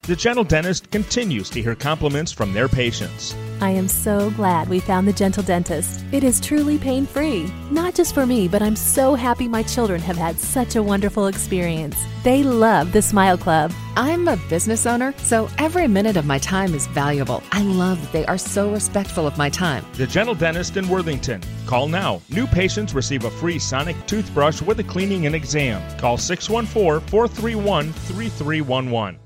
The Gentle Dentist continues to hear compliments from their patients. I am so glad we found the Gentle Dentist. It is truly pain-free. Not just for me, but I'm so happy my children have had such a wonderful experience. They love the Smile Club. I'm a business owner, so every minute of my time is valuable. I love that they are so respectful of my time. The Gentle Dentist in Worthington. Call now. New patients receive a free Sonic toothbrush with a cleaning and exam. Call 614-431-3311.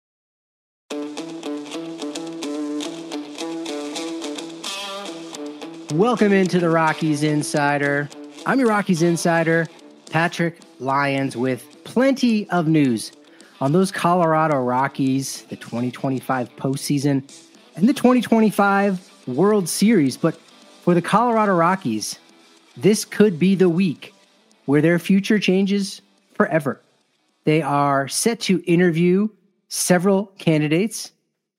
Welcome into the Rockies Insider. I'm your Rockies Insider, Patrick Lyons, with plenty of news on those Colorado Rockies, the 2025 postseason, and the 2025 World Series. But for the Colorado Rockies, this could be the week where their future changes forever. They are set to interview several candidates,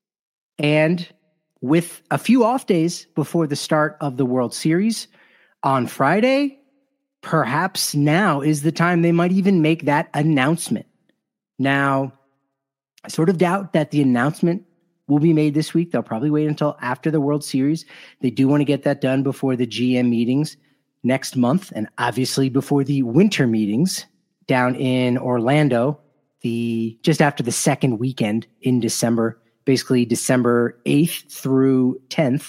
and with a few off days before the start of the World Series on Friday, perhaps now is the time they might even make that announcement. Now, I sort of doubt that the announcement will be made this week. They'll probably wait until after the World Series. They do want to get that done before the GM meetings next month, and obviously before the winter meetings down in Orlando, just after the second weekend in December, basically December 8th through 10th.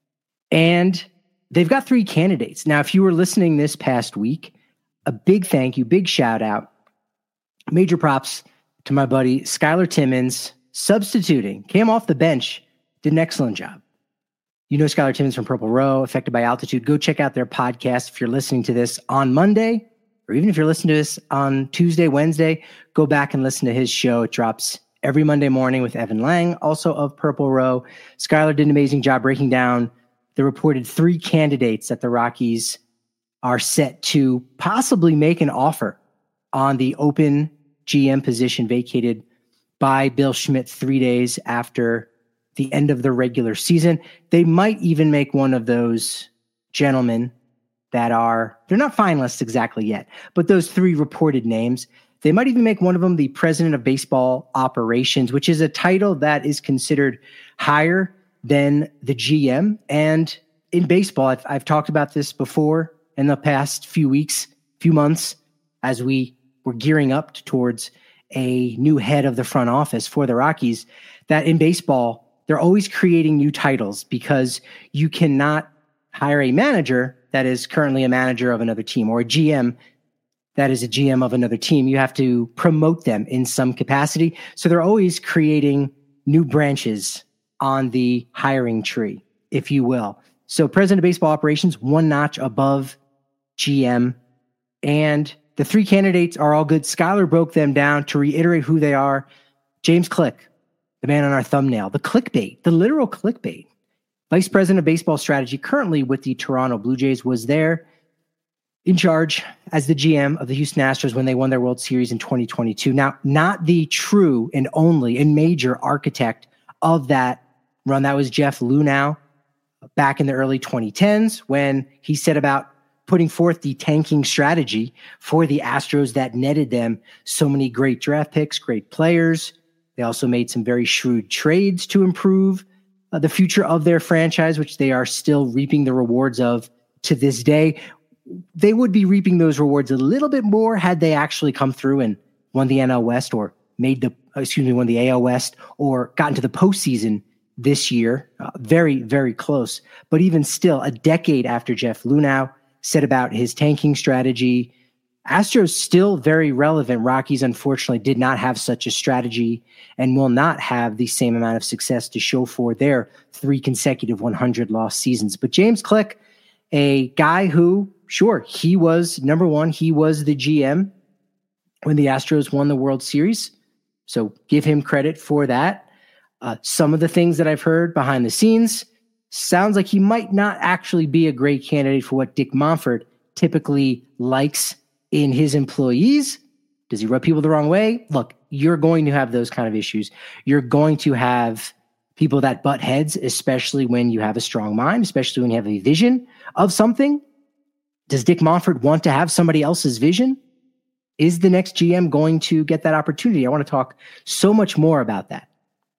And they've got 3 candidates. Now, if you were listening this past week, a big thank you, big shout out, major props to my buddy Skylar Timmons, substituting, came off the bench, did an excellent job. You know Skylar Timmons from Purple Row, Affected by Altitude. Go check out their podcast if you're listening to this on Monday, or even if you're listening to this on Tuesday, Wednesday, go back and listen to his show. It drops every Monday morning with Evan Lang, also of Purple Row. Skylar did an amazing job breaking down the reported 3 candidates that the Rockies are set to possibly make an offer on the open GM position vacated by Bill Schmidt 3 days after the end of the regular season. They might even make one of those gentlemen they're not finalists exactly yet, but those 3 reported names, they might even make one of them the president of baseball operations, which is a title that is considered higher than the GM. And in baseball, I've talked about this before in the past few weeks, few months, as we were gearing up towards a new head of the front office for the Rockies, that in baseball, they're always creating new titles because you cannot hire a manager that is currently a manager of another team, or a GM that is a GM of another team. You have to promote them in some capacity. So they're always creating new branches on the hiring tree, if you will. So president of baseball operations, one notch above GM. And the 3 candidates are all good. Skylar broke them down to reiterate who they are. James Click, the man on our thumbnail, the clickbait, the literal clickbait. Vice president of baseball strategy, currently with the Toronto Blue Jays, was there in charge as the GM of the Houston Astros when they won their World Series in 2022. Now, not the true and only and major architect of that run. That was Jeff Lunau back in the early 2010s when he set about putting forth the tanking strategy for the Astros that netted them so many great draft picks, great players. They also made some very shrewd trades to improve the future of their franchise, which they are still reaping the rewards of to this day. They would be reaping those rewards a little bit more had they actually come through and won the NL West or won the AL West or gotten to the postseason this year. Very, very close. But even still, a decade after Jeff Lunau set about his tanking strategy, Astros still very relevant. Rockies, unfortunately, did not have such a strategy and will not have the same amount of success to show for their 3 consecutive 100-loss seasons. But James Click, a guy who, sure, he was number one. He was the GM when the Astros won the World Series. So give him credit for that. Some of the things that I've heard behind the scenes sounds like he might not actually be a great candidate for what Dick Monfort typically likes in his employees. Does he rub people the wrong way? Look, you're going to have those kind of issues. You're going to have people that butt heads, especially when you have a strong mind, especially when you have a vision of something. Does Dick Monfort want to have somebody else's vision? Is the next GM going to get that opportunity? I want to talk so much more about that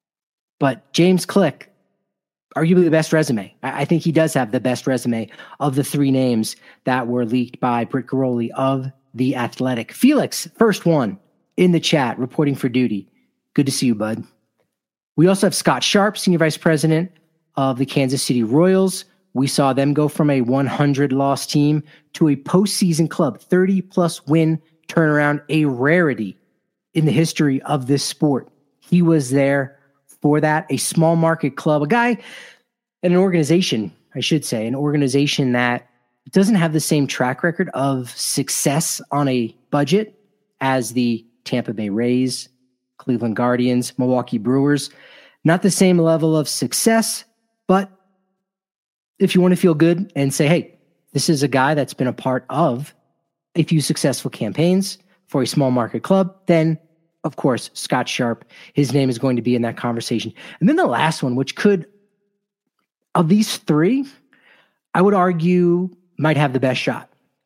But James Click, arguably the best resume. I think he does have the best resume of the three names that were leaked by Britt Garoli of The Athletic. Felix, first one in the chat, reporting for duty. Good to see you, bud. We also have Scott Sharp, Senior Vice President of the Kansas City Royals. We saw them go from a 100-loss team to a postseason club, 30-plus win turnaround, a rarity in the history of this sport. He was there for that, a small market club, a guy and an organization, I should say, an organization that doesn't have the same track record of success on a budget as the Tampa Bay Rays, Cleveland Guardians, Milwaukee Brewers. Not the same level of success, but if you want to feel good and say, hey, this is a guy that's been a part of a few successful campaigns for a small market club, then of course, Scott Sharp, his name is going to be in that conversation. And then the last one, which could, of these three, I would argue might have the best shot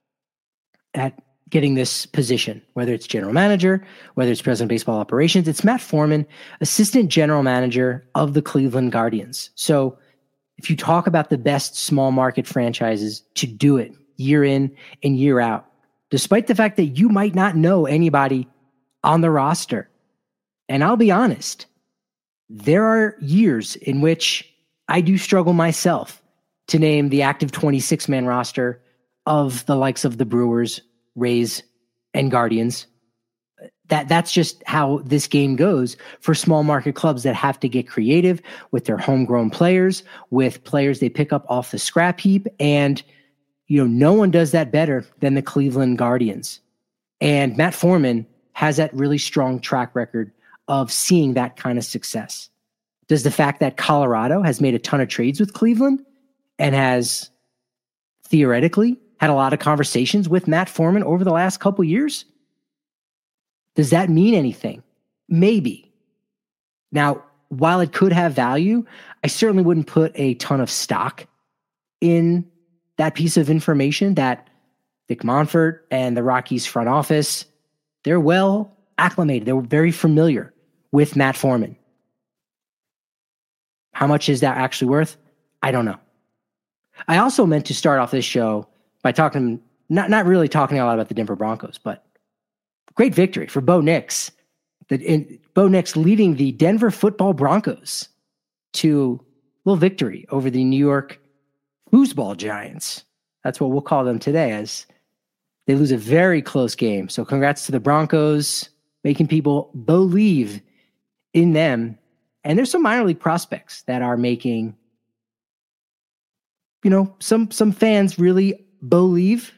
at getting this position, whether it's general manager, whether it's president of baseball operations. It's Matt Foreman, assistant general manager of the Cleveland Guardians. So if you talk about the best small market franchises to do it year in and year out, despite the fact that you might not know anybody on the roster. And I'll be honest, there are years in which I do struggle myself to name the active 26-man roster of the likes of the Brewers, Rays, and Guardians. That's just how this game goes for small market clubs that have to get creative with their homegrown players, with players they pick up off the scrap heap. And, no one does that better than the Cleveland Guardians. And Matt Foreman has that really strong track record of seeing that kind of success. Does the fact that Colorado has made a ton of trades with Cleveland and has theoretically had a lot of conversations with Matt Foreman over the last couple years, does that mean anything? Maybe. Now, while it could have value, I certainly wouldn't put a ton of stock in that piece of information that Vic Monfort and the Rockies front office, they're well acclimated. They're very familiar with Matt Foreman. How much is that actually worth? I don't know. I also meant to start off this show by talking, not really talking a lot about the Denver Broncos, but great victory for Bo Nix. Bo Nix leading the Denver Football Broncos to a little victory over the New York Foosball Giants. That's what we'll call them today, as they lose a very close game. So congrats to the Broncos, making people believe in them. And there's some minor league prospects that are making, some fans really believe.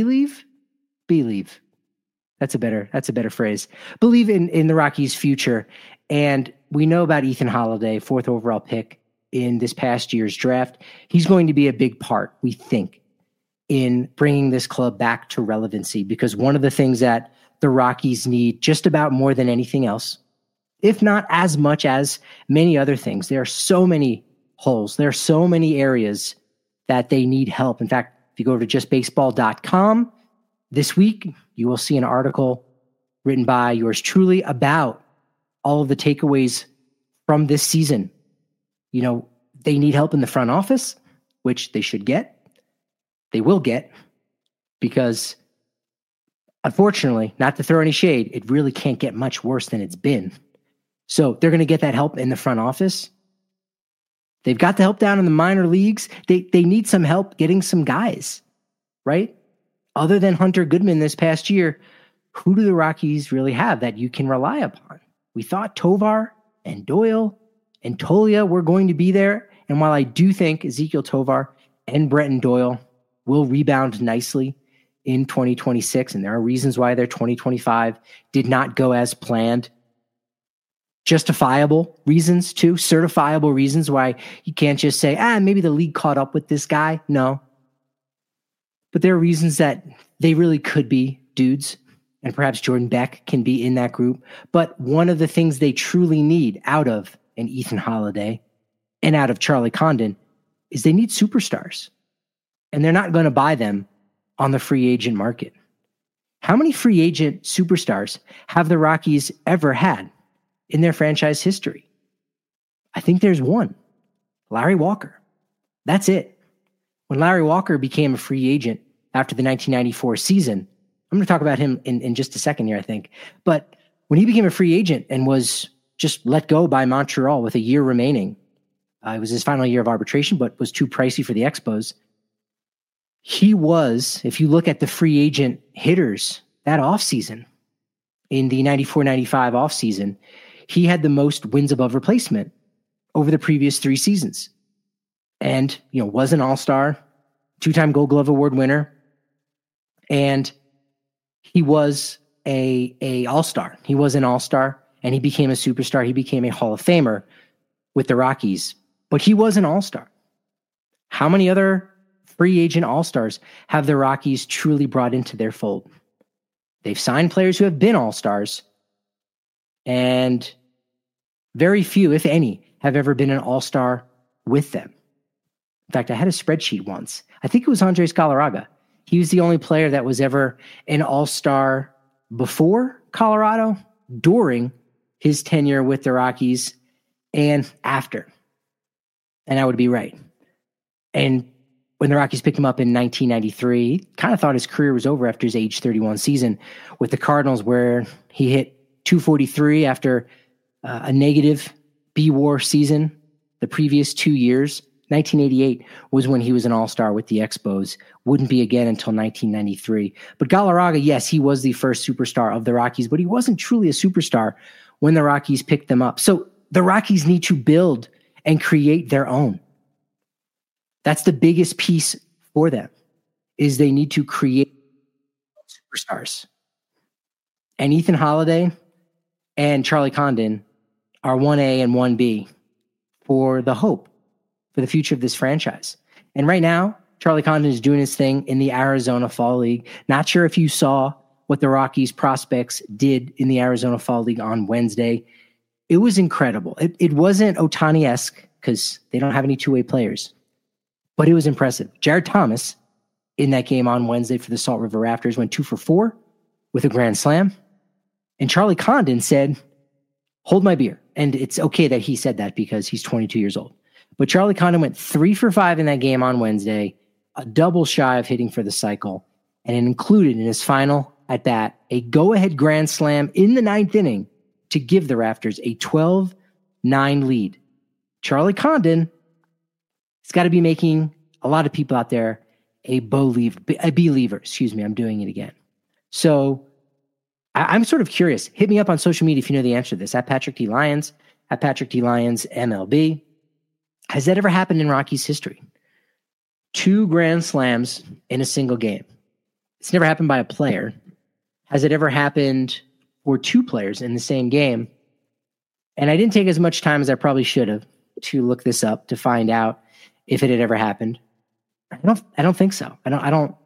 That's a better phrase. Believe in the Rockies' future. And we know about Ethan Holiday, 4th overall pick in this past year's draft. He's going to be a big part, we think, in bringing this club back to relevancy, because one of the things that the Rockies need just about more than anything else, if not as much as many other things, there are so many holes. There are so many areas that they need help. In fact, if you go over to justbaseball.com this week, you will see an article written by yours truly about all of the takeaways from this season. They need help in the front office, which they should get. They will get, because unfortunately, not to throw any shade, it really can't get much worse than it's been. So they're going to get that help in the front office. They've got the help down in the minor leagues. They need some help getting some guys, right? Other than Hunter Goodman this past year, who do the Rockies really have that you can rely upon? We thought Tovar and Doyle and Tolia were going to be there. And while I do think Ezequiel Tovar and Brenton Doyle will rebound nicely in 2026, and there are reasons why their 2025 did not go as planned, justifiable reasons too, certifiable reasons why you can't just say, maybe the league caught up with this guy. No. But there are reasons that they really could be dudes, and perhaps Jordan Beck can be in that group. But one of the things they truly need out of an Ethan Holiday and out of Charlie Condon is they need superstars. And they're not going to buy them on the free agent market. How many free agent superstars have the Rockies ever had in their franchise history? I think there's one. Larry Walker. That's it. When Larry Walker became a free agent after the 1994 season, I'm going to talk about him in just a second here, I think. But when he became a free agent and was just let go by Montreal with a year remaining, it was his final year of arbitration, but was too pricey for the Expos. He was, if you look at the free agent hitters that offseason, in the 94-95 offseason, he had the most wins above replacement over the previous 3 seasons. And, was an all-star, 2-time Gold Glove Award winner. And he was a all-star. He was an all-star, and he became a superstar. He became a Hall of Famer with the Rockies. But he was an all-star. How many other free agent all-stars have the Rockies truly brought into their fold? They've signed players who have been all-stars, and very few, if any, have ever been an all-star with them. In fact, I had a spreadsheet once. I think it was Andres Galarraga. He was the only player that was ever an all-star before Colorado, during his tenure with the Rockies, and after. And I would be right. And when the Rockies picked him up in 1993, he kind of thought his career was over after his age 31 season with the Cardinals, where he hit 243 after a negative B-WAR season the previous 2 years. 1988 was when he was an all-star with the Expos. Wouldn't be again until 1993. But Galarraga, yes, he was the first superstar of the Rockies, but he wasn't truly a superstar when the Rockies picked them up. So the Rockies need to build and create their own. That's the biggest piece for them, is they need to create superstars. And Ethan Holiday and Charlie Condon are 1A and 1B for the hope for the future of this franchise. And right now, Charlie Condon is doing his thing in the Arizona Fall League. Not sure if you saw what the Rockies prospects did in the Arizona Fall League on Wednesday. It was incredible. It wasn't Ohtani-esque because they don't have any two-way players, but it was impressive. Jared Thomas in that game on Wednesday for the Salt River Raptors went 2 for 4 with a grand slam. And Charlie Condon said, "Hold my beer." And it's okay that he said that because he's 22 years old. But Charlie Condon went 3 for 5 in that game on Wednesday, a double shy of hitting for the cycle, and it included in his final at bat a go-ahead grand slam in the 9th inning to give the Raptors a 12-9 lead. Charlie Condon has got to be making a lot of people out there a believer. Excuse me, I'm doing it again. So I'm sort of curious. Hit me up on social media if you know the answer to this. At Patrick T. Lyons, at Patrick T. Lyons MLB. Has that ever happened in Rockies history? 2 grand slams in a single game. It's never happened by a player. Has it ever happened for 2 players in the same game? And I didn't take as much time as I probably should have to look this up to find out if it had ever happened. I don't think so. Let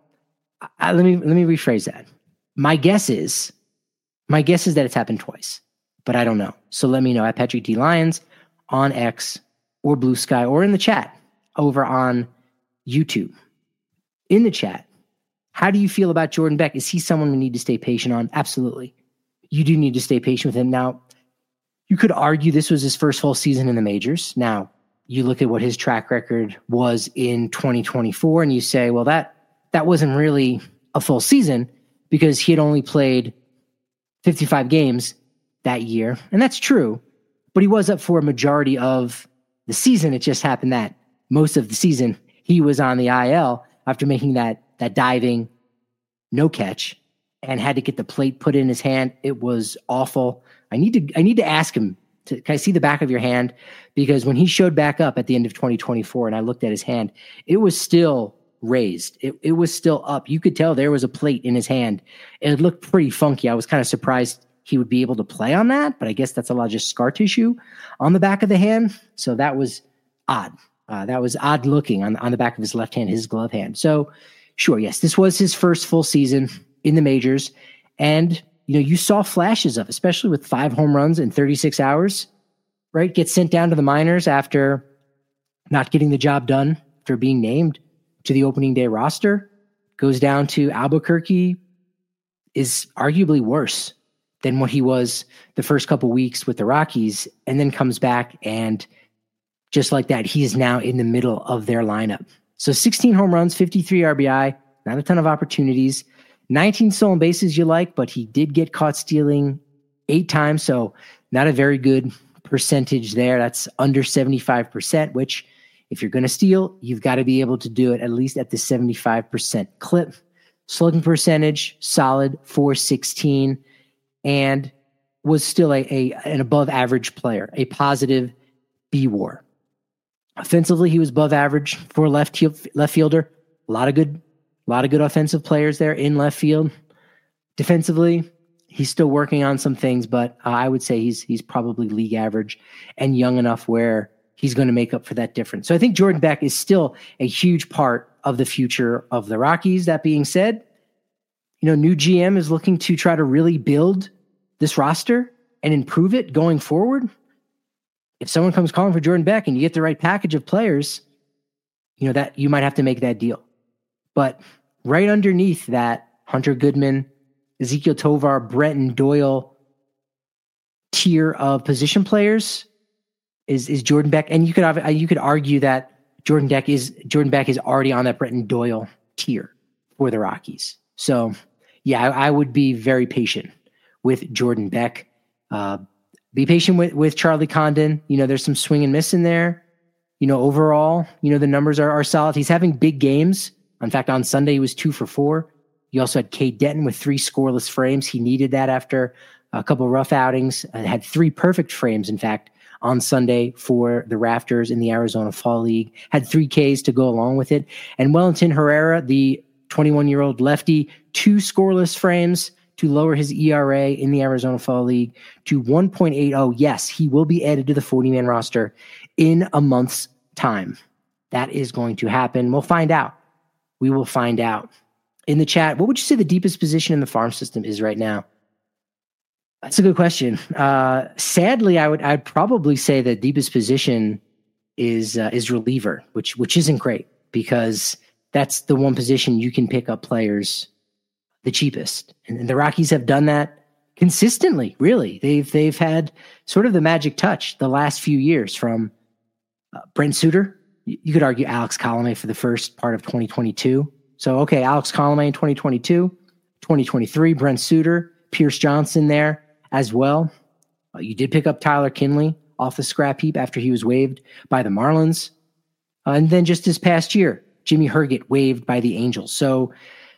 me rephrase that. My guess is that it's happened twice, but I don't know. So let me know at Patrick T. Lyons on X or Blue Sky or in the chat over on YouTube. In the chat, how do you feel about Jordan Beck? Is he someone we need to stay patient on? Absolutely. You do need to stay patient with him. Now, you could argue this was his first full season in the majors. Now, you look at what his track record was in 2024 and you say, well, that wasn't really a full season because he had only played 55 games that year. And that's true, but he was up for a majority of the season. It just happened that most of the season he was on the IL after making that diving no catch and had to get the plate put in his hand. It was awful. I need to ask him, can I see the back of your hand? Because when he showed back up at the end of 2024 and I looked at his hand, it was still raised. It was still up. You could tell there was a plate in his hand. It looked pretty funky. I was kind of surprised he would be able to play on that, but I guess that's a lot of just scar tissue on the back of the hand. So that was odd. That was odd looking on the back of his left hand, his glove hand. So sure, yes, this was his first full season in the majors. And, you saw flashes of, especially with 5 home runs in 36 hours, right? Get sent down to the minors after not getting the job done, after being named to the opening day roster, goes down to Albuquerque, is arguably worse than what he was the first couple weeks with the Rockies, and then comes back and just like that, he is now in the middle of their lineup. So 16 home runs, 53 RBI, not a ton of opportunities, 19 stolen bases you like, but he did get caught stealing 8 times. So not a very good percentage there. That's under 75%, which if you're going to steal, you've got to be able to do it at least at the 75% clip. Slugging percentage, solid, .416, and was still an above average player, a positive B-WAR. Offensively, he was above average for left fielder. A lot of good offensive players there in left field. Defensively, he's still working on some things, but I would say he's probably league average and young enough where he's going to make up for that difference. So I think Jordan Beck is still a huge part of the future of the Rockies. That being said, new GM is looking to try to really build this roster and improve it going forward. If someone comes calling for Jordan Beck and you get the right package of players, that you might have to make that deal. But right underneath that, Hunter Goodman, Ezequiel Tovar, Brenton Doyle tier of position players is Jordan Beck. And you could argue that Jordan Beck is already on that Brenton Doyle tier for the Rockies. So yeah, I would be very patient with Jordan Beck. Be patient with Charlie Condon. There's some swing and miss in there. Overall, the numbers are solid. He's having big games. In fact, on Sunday, he was 2 for 4. You also had Cade Denton with 3 scoreless frames. He needed that after a couple of rough outings. Had 3 perfect frames, in fact, on Sunday for the Rafters in the Arizona Fall League. Had 3 Ks to go along with it. And Wellington Herrera, the 21-year-old lefty, 2 scoreless frames to lower his ERA in the Arizona Fall League to 1.80. Yes, he will be added to the 40-man roster in a month's time. That is going to happen. We'll find out. We will find out. In the chat, what would you say the deepest position in the farm system is right now? That's a good question. Sadly, I'd probably say the deepest position is reliever, which isn't great because that's the one position you can pick up players the cheapest. And the Rockies have done that consistently, really. They've had sort of the magic touch the last few years from Brent Suter. You could argue Alex Colomé for the first part of 2022. So, okay, Alex Colomé in 2022, 2023, Brent Suter, Pierce Johnson there as well. You did pick up Tyler Kinley off the scrap heap after he was waived by the Marlins. And then just this past year, Jimmy Herget waived by the Angels. So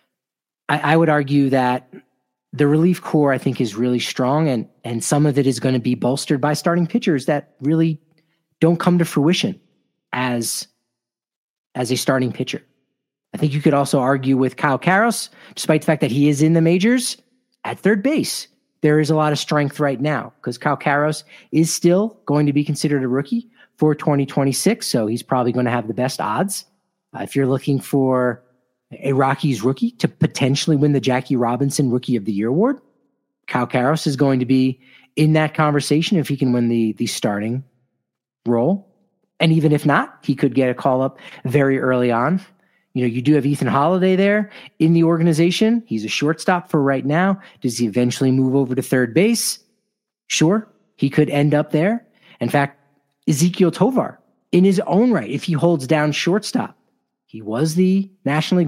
I would argue that the relief core, I think, is really strong, and some of it is going to be bolstered by starting pitchers that really don't come to fruition as a starting pitcher. I think you could also argue with Kyle Karros, despite the fact that he is in the majors, at third base. There is a lot of strength right now because Kyle Karros is still going to be considered a rookie for 2026, so he's probably going to have the best odds. If you're looking for a Rockies rookie to potentially win the Jackie Robinson Rookie of the Year award, Kyle Karros is going to be in that conversation if he can win the starting role. And even if not, he could get a call up very early on. You do have Ethan Holiday there in the organization. He's a shortstop for right now. Does he eventually move over to third base? Sure, he could end up there. In fact, Ezequiel Tovar, in his own right, if he holds down shortstop, he was the National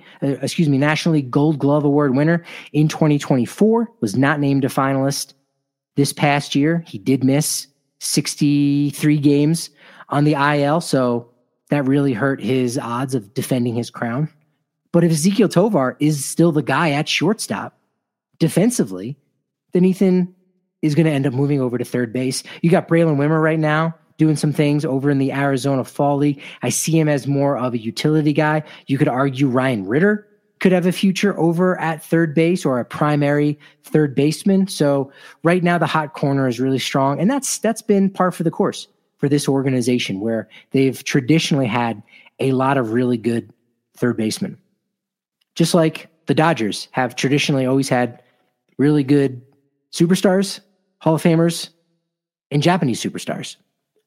League Gold Glove Award winner in 2024, was not named a finalist this past year. He did miss 63 games on the IL, so that really hurt his odds of defending his crown. But if Ezequiel Tovar is still the guy at shortstop defensively, then Ethan is going to end up moving over to third base. You got Braylon Wimmer right now doing some things over in the Arizona Fall League. I see him as more of a utility guy. You could argue Ryan Ritter could have a future over at third base or a primary third baseman. So right now the hot corner is really strong, and that's been par for the course for this organization where they've traditionally had a lot of really good third basemen. Just like the Dodgers have traditionally always had really good superstars, Hall of Famers, and Japanese superstars.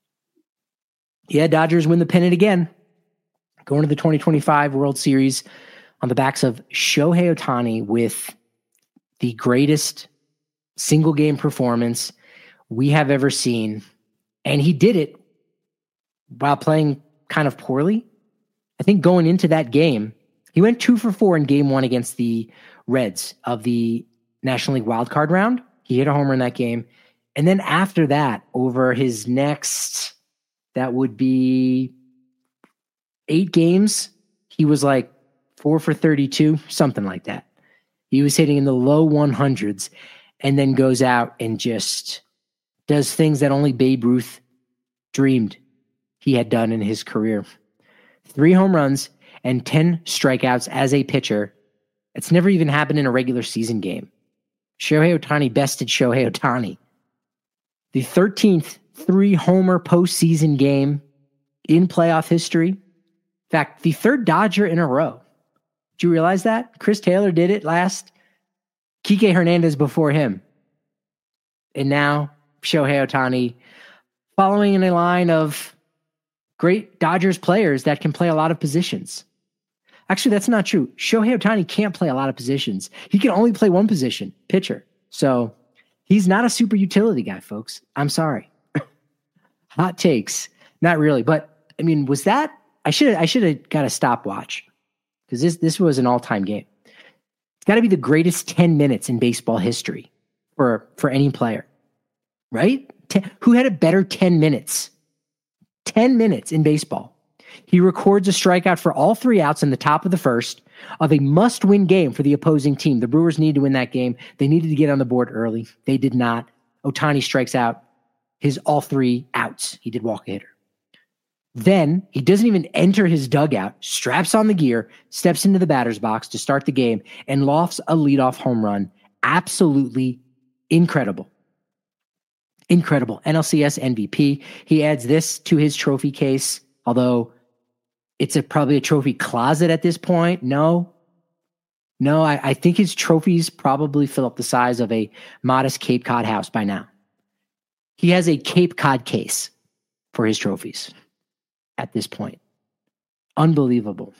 Yeah, Dodgers win the pennant again, going to the 2025 World Series on the backs of Shohei Ohtani with the greatest single game performance we have ever seen. And he did it while playing kind of poorly. I think going into that game, he went 2 for 4 in game 1 against the Reds of the National League wildcard round. He hit a homer in that game. And then after that, over his next, that would be 8 games, he was like 4 for 32, something like that. He was hitting in the low 100s and then goes out and just does things that only Babe Ruth dreamed he had done in his career. 3 home runs and 10 strikeouts as a pitcher. It's never even happened in a regular season game. Shohei Ohtani bested Shohei Ohtani. The 13th 3-homer postseason game in playoff history. In fact, the 3rd Dodger in a row. Did you realize that? Chris Taylor did it last. Kike Hernandez before him. And now Shohei Ohtani following in a line of great Dodgers players that can play a lot of positions. Actually, that's not true. Shohei Ohtani can't play a lot of positions. He can only play one position, pitcher. So he's not a super utility guy, folks. I'm sorry. Hot takes. Not really. But, I mean, was that... I should have got a stopwatch because this was an all-time game. It's got to be the greatest 10 minutes in baseball history for any player, right? Who had a better 10 minutes? 10 minutes in baseball. He records a strikeout for all 3 outs in the top of the first of a must-win game for the opposing team. The Brewers needed to win that game. They needed to get on the board early. They did not. Ohtani strikes out his all 3 outs. He did walk a hitter. Then he doesn't even enter his dugout, straps on the gear, steps into the batter's box to start the game, and lofts a leadoff home run. Absolutely incredible. Incredible. NLCS MVP. He adds this to his trophy case, although it's probably a trophy closet at this point. No, I think his trophies probably fill up the size of a modest Cape Cod house by now. He has a Cape Cod case for his trophies at this point. Unbelievable.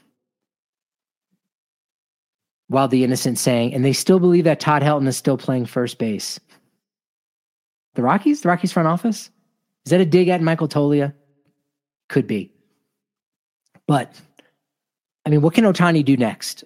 While the innocent saying, and they still believe that Todd Helton is still playing first base. The Rockies front office? Is that a dig at Michael Toglia? Could be. But, I mean, what can Ohtani do next?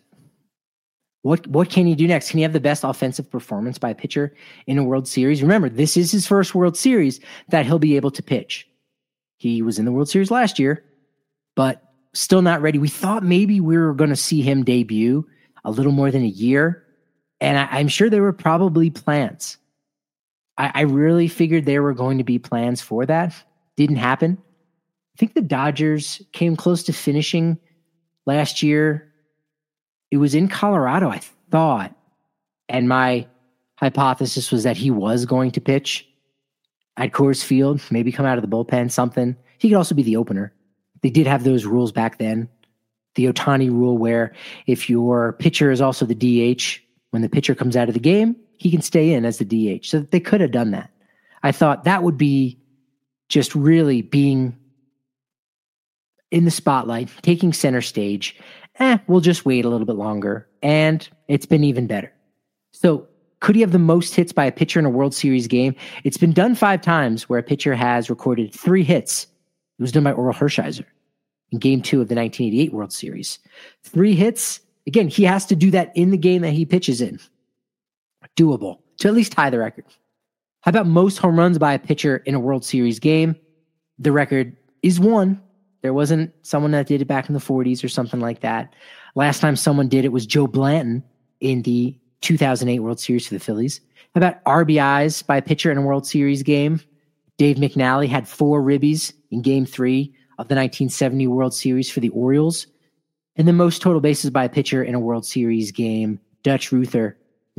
What can he do next? Can he have the best offensive performance by a pitcher in a World Series? Remember, this is his first World Series that he'll be able to pitch. He was in the World Series last year, but still not ready. We thought maybe we were going to see him debut a little more than a year, and I'm sure there were probably plans. I really figured there were going to be plans for that. Didn't happen. I think the Dodgers came close to finishing last year. It was in Colorado, I thought, and my hypothesis was that he was going to pitch at Coors Field, maybe come out of the bullpen, something. He could also be the opener. They did have those rules back then. The Ohtani rule where if your pitcher is also the DH, when the pitcher comes out of the game, he can stay in as the DH. So they could have done that. I thought that would be just really being in the spotlight, taking center stage. We'll just wait a little bit longer. And it's been even better. So could he have the most hits by a pitcher in a World Series game? It's been done 5 times where a pitcher has recorded 3 hits. It was done by Orel Hershiser in Game 2 of the 1988 World Series. 3 hits. Again, he has to do that in the game that he pitches in. Doable to at least tie the record. How about most home runs by a pitcher in a World Series game? The record is 1. There wasn't someone that did it back in the 40s or something like that. Last time someone did it was Joe Blanton in the 2008 World Series for the Phillies. How about RBIs by a pitcher in a World Series game? Dave McNally had 4 ribbies in Game 3 of the 1970 World Series for the Orioles. And the most total bases by a pitcher in a World Series game, Dutch Ruther,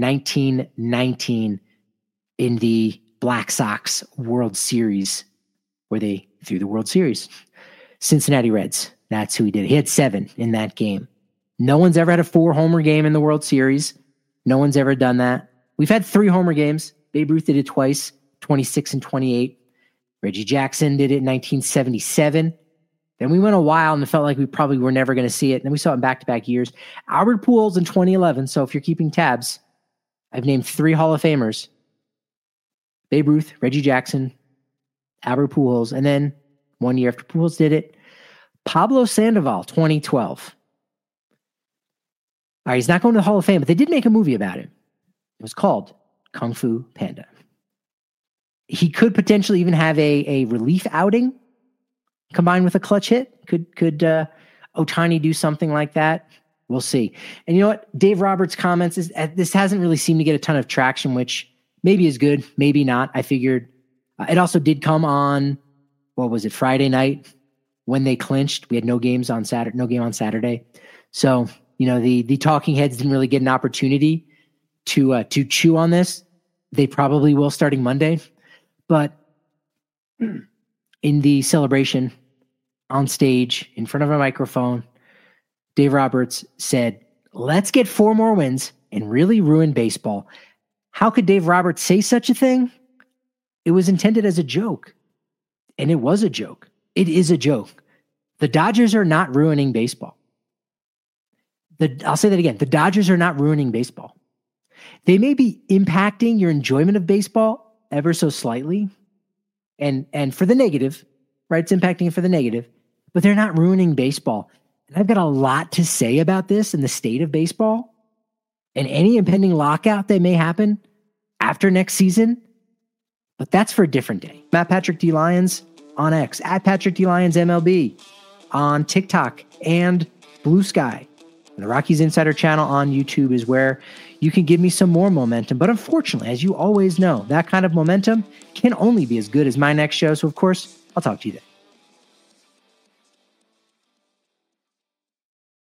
1919 in the Black Sox World Series, where they threw the World Series. Cincinnati Reds, that's who he did. He had 7 in that game. No one's ever had a 4-homer game in the World Series. No one's ever done that. We've had 3-homer games. Babe Ruth did it twice, 26 and 28. Reggie Jackson did it in 1977. Then we went a while and it felt like we probably were never going to see it. Then we saw it in back-to-back years. Albert Pujols in 2011. So if you're keeping tabs, I've named 3 Hall of Famers. Babe Ruth, Reggie Jackson, Albert Pujols, and then 1 year after Pujols did it. Pablo Sandoval, 2012. All right, he's not going to the Hall of Fame, but they did make a movie about him. It was called Kung Fu Panda. He could potentially even have a relief outing combined with a clutch hit. Could Ohtani do something like that? We'll see. And you know what? Dave Roberts' comments, this hasn't really seemed to get a ton of traction, which maybe is good, maybe not. I figured it also did come on, what was it, Friday night when they clinched. We had no game on Saturday. So, the talking heads didn't really get an opportunity to chew on this. They probably will starting Monday. But in the celebration on stage in front of a microphone, Dave Roberts said, "Let's get 4 more wins and really ruin baseball." How could Dave Roberts say such a thing? It was intended as a joke. And it was a joke. It is a joke. The Dodgers are not ruining baseball. I'll say that again. The Dodgers are not ruining baseball. They may be impacting your enjoyment of baseball ever so slightly, and for the negative, right? It's impacting it for the negative, but they're not ruining baseball. And I've got a lot to say about this and the state of baseball and any impending lockout that may happen after next season, but that's for a different day. I'm at Patrick D. Lyons on X, at Patrick D. Lyons MLB on TikTok and Blue Sky. And the Rockies Insider channel on YouTube is where you can give me some more momentum. But unfortunately, as you always know, that kind of momentum can only be as good as my next show. So, of course, I'll talk to you then.